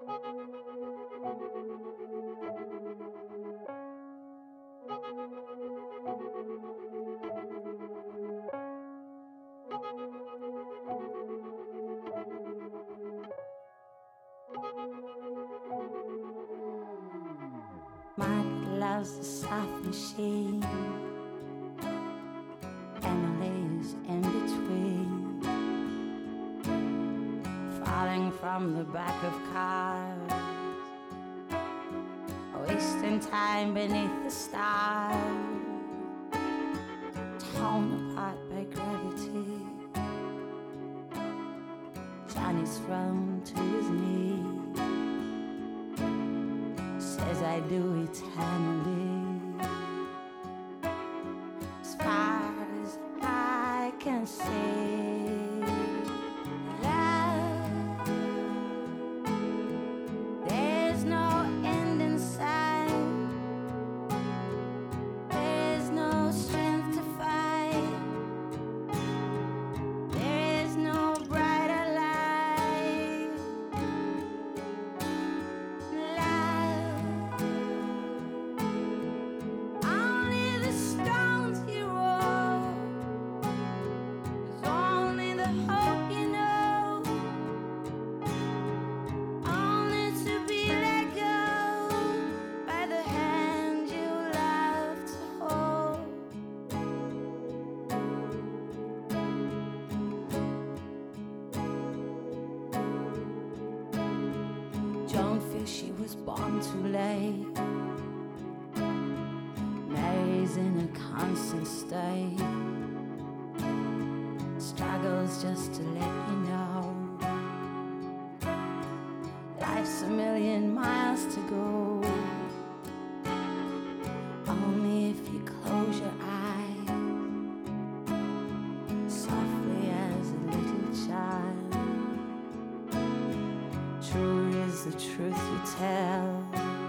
Mark loves the soft machine. Emily's in between, falling from the back of cars, wasting time beneath the stars, torn apart by gravity. Johnny's thrown to his knees, says I do eternally. As far as I can see, love, there's no end in sight. There's no strength to fight. There is no brighter light. Love, only the stones you roll. There's only the hope you know. Only to be let go by the hand you love to hold. Joan feels she was born too late. Mary's in a constant state. Struggles just to let you know. Life's a million miles to go. Only if you close your eyes, softly as a little child. True is the truth you tell.